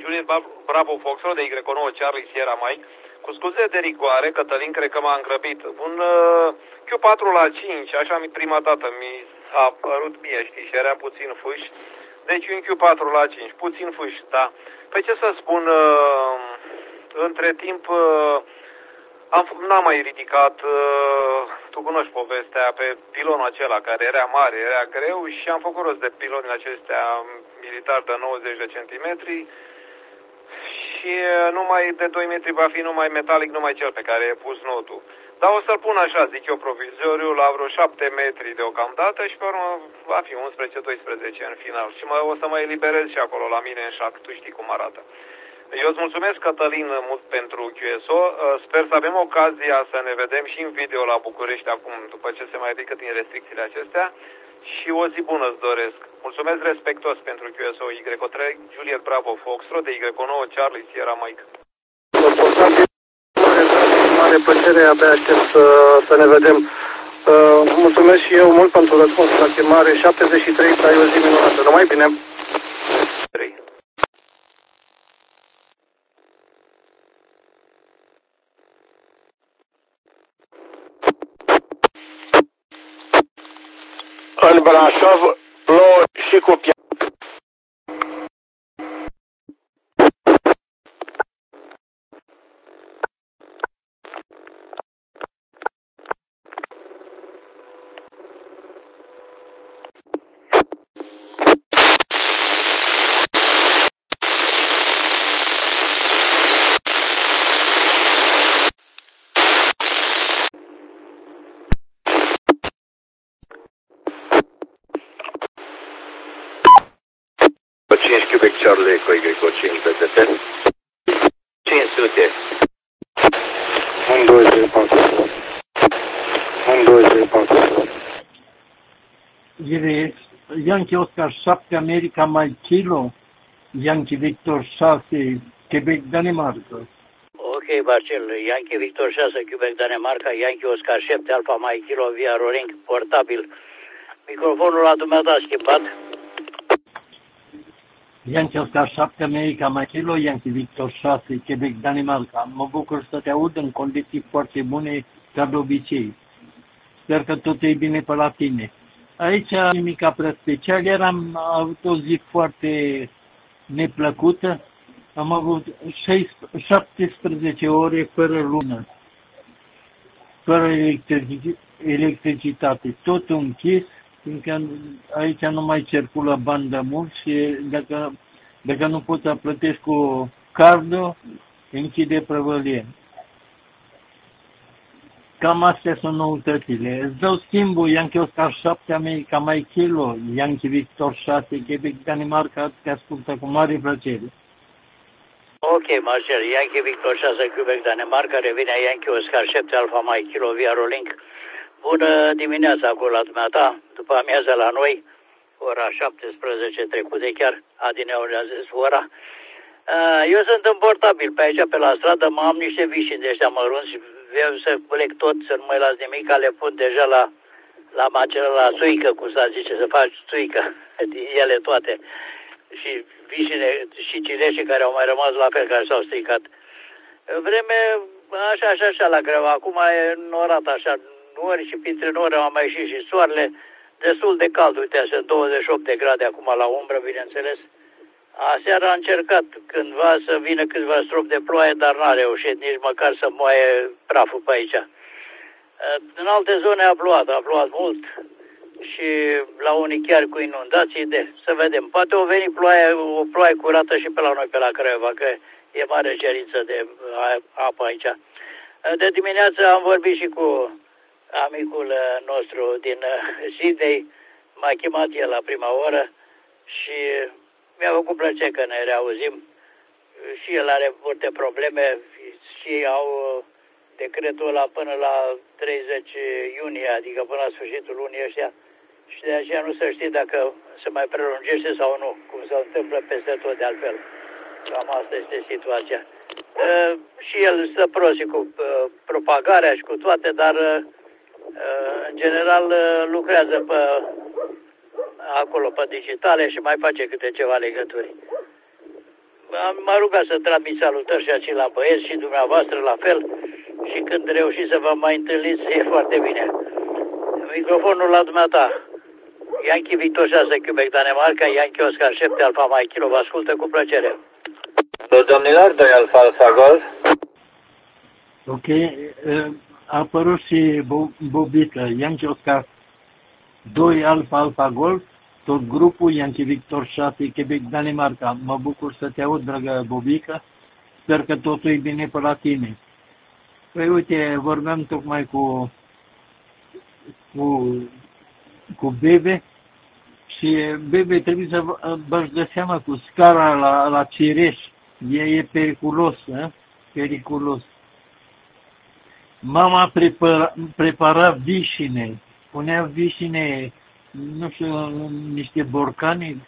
Juliet Bravo Foxtrot de Y9 Charlie Sierra Mike. Cu scuze de rigoare, Cătălin cred că m-a îngrăbit. Un Q4 la 5, așa prima dată mi s-a părut mie, știi, și era puțin fâș. Deci un Q4 la 5, puțin fâș, da. Păi ce să spun, între timp n-am mai ridicat, tu cunoști povestea, pe pilonul acela care era mare, era greu și am făcut rost de pilonul acestea militar de 90 de centimetri și numai de 2 metri va fi numai metalic, numai cel pe care e pus notul. Dar o să-l pun așa, zic eu, provizoriu, la vreo 7 metri deocamdată și pe urmă va fi 11-12 în final. Și o să mă eliberez și acolo la mine în șac, tu știi cum arată. Eu îți mulțumesc, Cătălin, mult pentru QSO. Sper să avem ocazia să ne vedem și în video la București acum, după ce se mai ridică din restricțiile acestea. Și o zi bună îți doresc. Mulțumesc respectos pentru QSO Y3 Juliet Bravo Foxtrot de Y9 Charlie Sierra Mike. Mare plăcere, abia aștept să ne vedem. Mulțumesc și eu mult pentru răspunsul la chemare. 73, să ai o zi minunată. Numai bine. 3. În Brașov plouă și cu piață. Charlie cu Y5 PTT 500 1, 2, 3, 4 1, 2, 3, 4 Yankee Oscar 7 America Mike Kilo Yankee Victor 6 Quebec Danemarca. Ok, Marcel, Yankee Victor 6 Quebec Danemarca, Yankee Oscar 7 Alpha Mike Kilo via Roring portabil. Microfonul la dumneata a schimbat. Yankee Oscar 7 America Mike Kilo, Yankee Victor 6 Quebec Danemarca. Mă bucur să te aud în condiții foarte bune ca de obicei. Sper că tot e bine pe la tine. Aici nimica prea special, am avut o zi foarte neplăcută. Am avut 17 ore fără lună, fără electricitate, tot închis, fiindcă aici nu mai circulă bandă mult și dacă nu poți să plătești cu cardul, închide prăvălie. Cam astea sunt noutățile. Îți dau schimbul Yankee Oscar 7 America Mike Kilo, Yankee Victor 6 Quebec Danemarca, te ascultă cu mare plăcere. Ok, Marcel, Yankee Victor 6 Quebec Danemarca, revine Yankee Oscar 7 Alpha Mike Kilo via Rolink. Bună dimineața acolo la dumneata, după amiază la noi, ora 17 trecute, chiar adineauri a zis ora. Eu sunt în portabil pe aici, pe la stradă, mă am niște vișini de ăștia mărunți, vreau să plec tot, să nu mai las nimic, le pun deja la maceră, la suică, cum s-a zice, să faci suică din ele toate. Și vișine și cireșii care au mai rămas la fel, care s-au stricat. Vreme așa la greu. Acum e norat așa, nori și printre nori am mai ieșit și soarele. Destul de cald, uite, sunt 28 de grade acum la umbră, bineînțeles. Aseară a încercat cândva să vină câțiva stropi de ploaie, dar n-a reușit nici măcar să moaie praful pe aici. În alte zone a plouat mult și la unii chiar cu inundații, să vedem. Poate o veni o ploaie curată și pe la noi, pe la Craiova, că e mare cerință de apă aici. De dimineață am vorbit și cu amicul nostru din Sydney, m-a chemat el la prima oră și mi-a făcut plăcere că ne reauzim. Și el are multe probleme și au decretul ăla până la 30 iunie, adică până la sfârșitul lunii ăștia. Și de aceea nu se știe dacă se mai prelungește sau nu, cum se întâmplă peste tot de altfel. Cam asta este situația. Și el stă prost cu propagarea și cu toate, dar în general lucrează acolo pe digitale și mai face câte ceva legături. M-a rugat să transmit salutări și aici la băieți și dumneavoastră la fel. Și când reușiți să vă mai întâlniți, e foarte bine. Microfonul la dumneata. Yankee Victor 6, Quebec, Danemarca, Yankee Oscar 7, Alfa Mike Kilo, vă ascultă cu plăcere. Domnilor, 2 Alfa Alfa Golf. Ok, a apărut și Bobică, Yankee Oscar 2 Alfa Alfa Golf, tot grupul Yankee Victor 6, Quebec, Danemarca. Mă bucur să te aud, dragă Bobică, sper că totul e bine pe la tine. Păi uite, vorbeam tocmai cu Bebe și Bebe trebuie să vă dă seama cu scara la cireș. E periculos, periculos. Mama prepara vișine, punea vișine, nu știu, niște borcane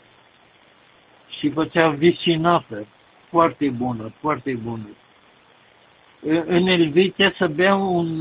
și făcea vișinată. Foarte bună, foarte bună. În Elveția să bea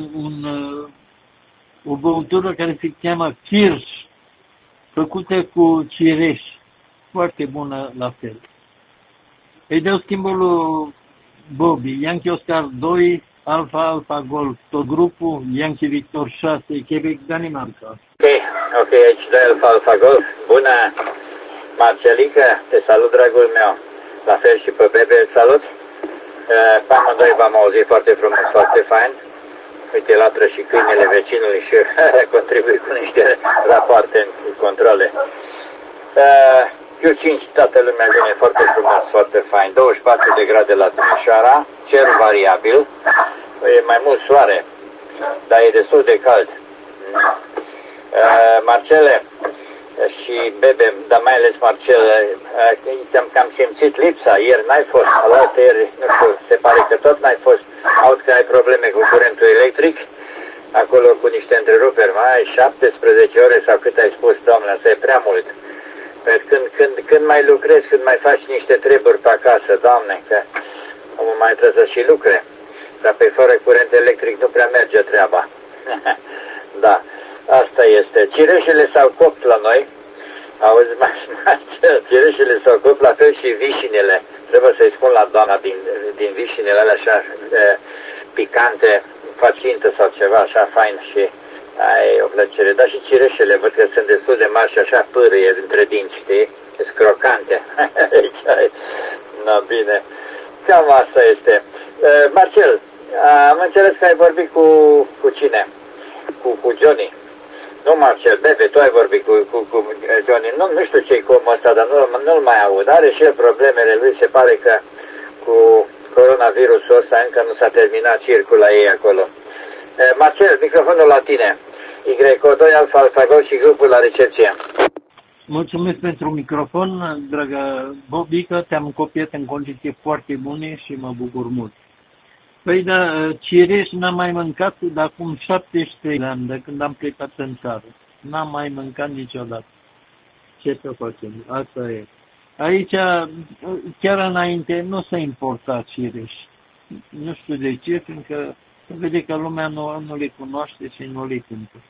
o băutură care se cheamă kirsch, făcută cu cireș. Foarte bună la fel. Îi dau schimbul lui Bobby, Yankee Oscar 2, Alfa Alfa Golf, tot grupul, Yankee Victor 6, Quebec, Danemarca. Ok, aici 2 Alfa Alfa Golf. Bună, Marcelica, te salut, dragul meu. La fel și pe Bebe, îl salut. Pe amândoi v-am auzit foarte frumos, foarte fain. Uite, latră și câinele vecinului și contribui cu niște rapoarte în controle. Q5, toată lumea vine foarte frumos, foarte fain. 24 de grade la Timișoara, cer variabil, e mai mult soare, dar e destul de cald. Marcele și Bebe, dar mai ales Marcele, am simțit lipsa. Ieri n-ai fost, alaltă ieri, nu știu, se pare că tot n-ai fost. Aud că ai probleme cu curentul electric, acolo cu niște întreruperi, mai 17 ore sau cât ai spus, doamne, asta e prea mult. Când mai lucrezi, când mai faci niște treburi pe acasă, Doamne, că omul mai trebuie să și lucre. Dar pe fără curent electric nu prea merge treaba. Da, asta este. Cireșele s-au copt la noi. Auzi, cireșele s-au copt, la fel și vișinele. Trebuie să-i spun la doamna din vișinele alea așa picante, facintă sau ceva așa fain și... Ai o plăcere, dar și cireșele, văd că sunt destul de mari și așa pârâie între dinți, știi? Sunt crocante. No, bine. Cam asta este. Marcel, am înțeles că ai vorbit cu cine? Cu Johnny. Nu, Marcel, Bebe, tu ai vorbit cu Johnny. Nu știu ce-i cu omul ăsta, dar nu-l mai aud. Are și el problemele lui, se pare că cu coronavirusul ăsta încă nu s-a terminat circul la ei acolo. Marcel, microfonul la tine. Y2 Alfa Alfa Golf și grupul la recepție. Mulțumesc pentru microfon, dragă Bobică, te-am copiat în condiții foarte bune și mă bucur mult. Păi da, cireș n-am mai mâncat de acum 73 de ani, de când am plecat în țară. N-am mai mâncat niciodată. Ce să facem? Asta e. Aici, chiar înainte, nu se importa cireș. Nu știu de ce, fiindcă se vede că lumea nu le cunoaște și nu le cumpără.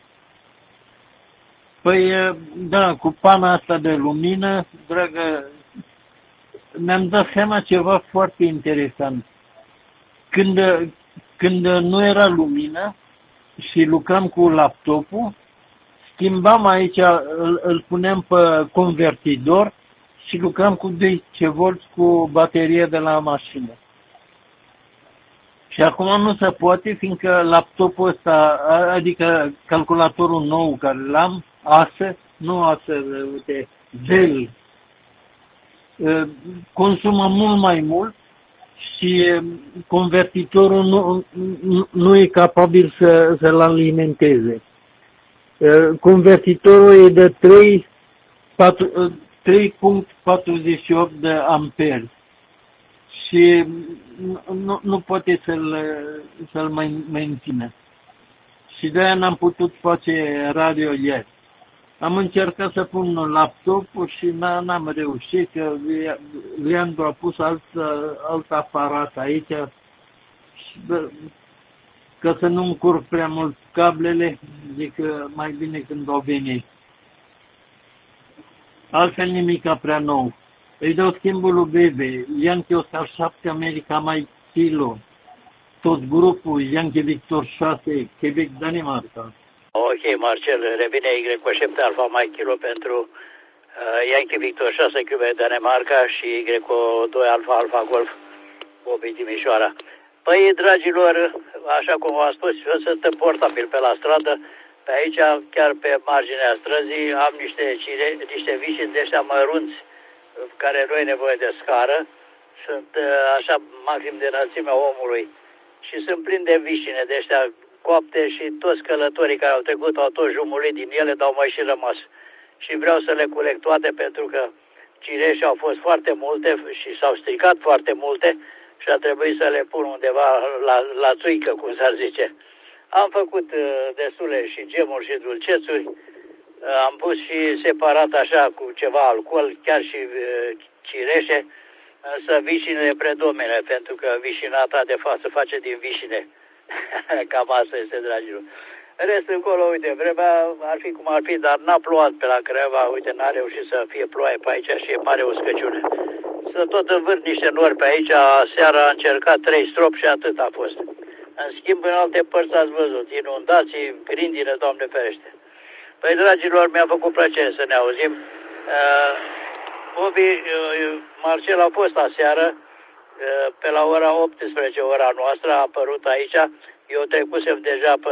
Păi, da, cu pana asta de lumină, dragă, mi-am dat seama ceva foarte interesant. Când nu era lumină și lucram cu laptopul, schimbam aici, îl puneam pe convertidor și lucram cu 12 volți cu baterie de la mașină. Și acum nu se poate, fiindcă laptopul ăsta, adică calculatorul nou care l-am, uite, Dell, consumă mult mai mult și convertitorul nu e capabil să-l alimenteze. Convertitorul e de 3.48 de amperi și nu poate să-l mai mențină. Și de-aia n-am putut face radio ieri. Am încercat să pun laptopul și n-am reușit, că Leandru a pus alt aparat aici, și, că să nu încurc prea mult cablele, zic că mai bine când o veni. Altfel nimica prea nou. Îi dau schimbul lui Bebe, Yankee Oscar 7, America Mike Kilo, tot grupul Yankee Victor 6, Quebec, Danemarca. Ok, Marcel, revine Y cu 7 Alfa Mike Kilo pentru Yankee Victor 6, Quebec, Danemarca și Y cu 2 Alfa Golf, Bobby, Timișoara. Păi, dragilor, așa cum v-am spus, eu sunt portabil pe la stradă. Pe aici, chiar pe marginea străzii, am niște vișini de ăștia mărunți, care nu e nevoie de scară. Sunt așa maxim de înălțimea omului. Și sunt plini de vișine de ăștia coapte și toți călătorii care au trecut au tot jumulit din ele, dar au mai și rămas. Și vreau să le culeg toate pentru că cireșe au fost foarte multe și s-au stricat foarte multe și a trebuit să le pun undeva la țuică, cum s-ar zice. Am făcut destule și gemuri și dulcețuri, am pus și separat așa cu ceva alcool, chiar și cireșe, însă vișinele predomine, pentru că vișinata de față face din vișine. Cam asta este, dragilor. Restul încolo, uite, vremea ar fi cum ar fi, dar n-a plouat pe la Craiova, uite, n-a reușit să fie ploaie pe aici și e mare uscăciune. Să tot învârt niște nori pe aici, seara a încercat 3 stropi și atât a fost. În schimb, în alte părți ați văzut, inundații, grindină, Doamne ferește. Păi, dragilor, mi-a făcut plăcere să ne auzim. Bobby, Marcel a fost aseară, pe la ora 18, ora noastră, a apărut aici. Eu trecusem deja pe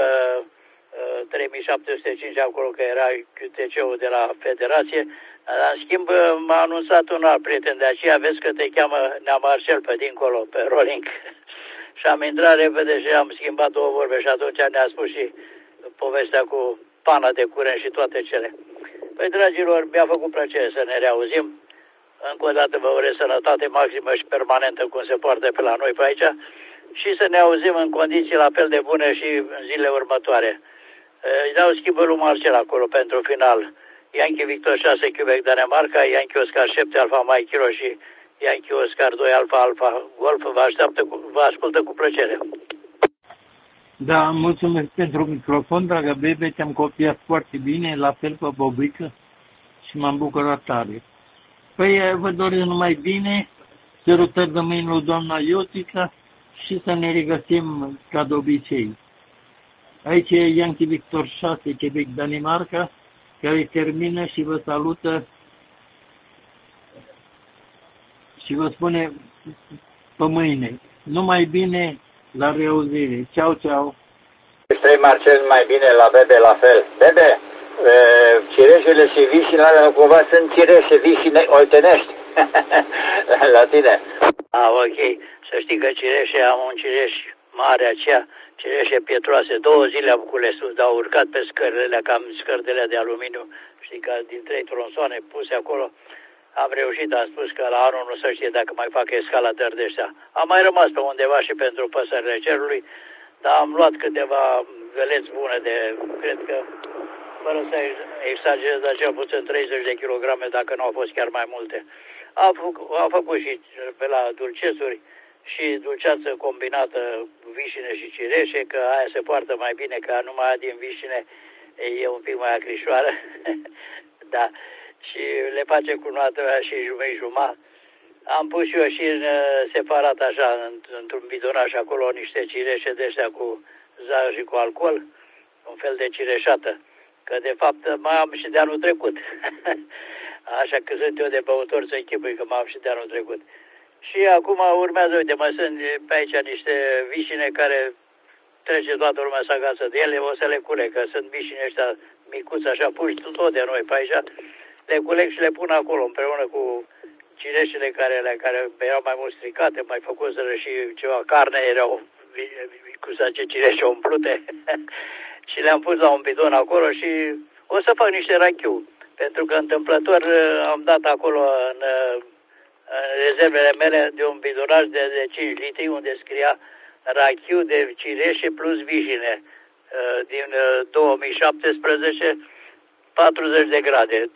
3705 acolo, că era QTC-ul de la Federație. În schimb, m-a anunțat un alt prieten de aceea, vezi că te cheamă Nea Marcel pe dincolo, pe rolling. Și am intrat repede și am schimbat 2 vorbe și atunci ne-a spus și povestea cu pana de curent și toate cele. Păi, dragilor, mi-a făcut plăcere să ne reauzim. Încă o dată vă urez sănătate maximă și permanentă, cum se poartă pe la noi pe aici, și să ne auzim în condiții la fel de bune și în zilele următoare. Îi dau schimbul lui Marcel acolo pentru final. Yankee Victor 6, Quebec, Danemarca, Yankee Oscar 7, Alfa Mike Kilo și Yankee Oscar 2, Alfa Golf. Vă ascultă cu plăcere. Da, mulțumesc pentru microfon, dragă Bebe, te-am copiat foarte bine, la fel pe Bobică și m-am bucurat tare. Păi vă doresc numai bine, sărutări de mâini lui doamna Iotica și să ne regăsim ca de obicei. Aici e Yankee Victor 6, Quebec, Danemarca, care termină și vă salută și vă spune pe mâine. Numai bine, la reauzire. Ceau, ceau. Spre Marcel, mai bine, la Bebe la fel. Bebe, cireșele și vișinele nu cumva sunt cireșe, vișine oltenești. La tine. Ok. Să știi că cireșe, am un cireș mare aceea, cireșe pietroase. 2 zile am cules, dar au urcat pe scările, cam scărdele de aluminiu. Știi că din 3 tronsoane puse acolo, am reușit, am spus că la anul nu se știe dacă mai fac escaladări de ăștia. Am mai rămas pe undeva și pentru păsările cerului, dar am luat câteva veleți bune de, cred că, fără să exagerez, dar cel puțin 30 de kilograme, dacă nu au fost chiar mai multe. Am făcut și pe la dulcețuri și dulceață combinată vișine și cireșe, că aia se poartă mai bine, că numai din vișine e un pic mai acrișoară. Da. Și le face cu noată și jumătate. Am pus eu și în separat așa, într-un bidonaș acolo, niște cireșe de ăștia cu zahăr și cu alcool, un fel de cireșată. Că de fapt mai am și de anul trecut. Așa că sunt eu de băutor să închipui că m-am și de anul trecut. Și acum urmează, uite, mă sunt pe aici niște vișine care trece toată lumea să agață de ele, o să le culeg, că sunt vișine ăștia micuți așa, puși tot de noi pe aici. Le culeg și le pun acolo împreună cu cireșele care erau mai mult stricate, mai făcuseră și ceva carne, erau cu sace cireșe umplute și le-am pus la un bidon acolo și o să fac niște rachiu, pentru că întâmplător am dat acolo în rezervele mele de un bidonaj de 5 litri unde scria rachiu de cireșe plus vișine din 2017, 40 de grade,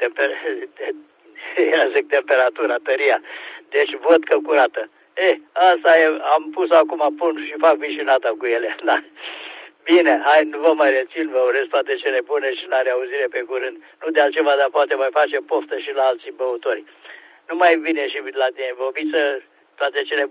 zic temperatura, tăria, deci vodcă curată. Asta e, am pus acum, pun și fac vișinata cu ele, da. Bine, hai, nu vă mai rețin, vă urez toate cele bune și la reauzire pe curând. Nu de altceva, dar poate mai face poftă și la alții băutori. numai bine și la tine, Bobiță, toate cele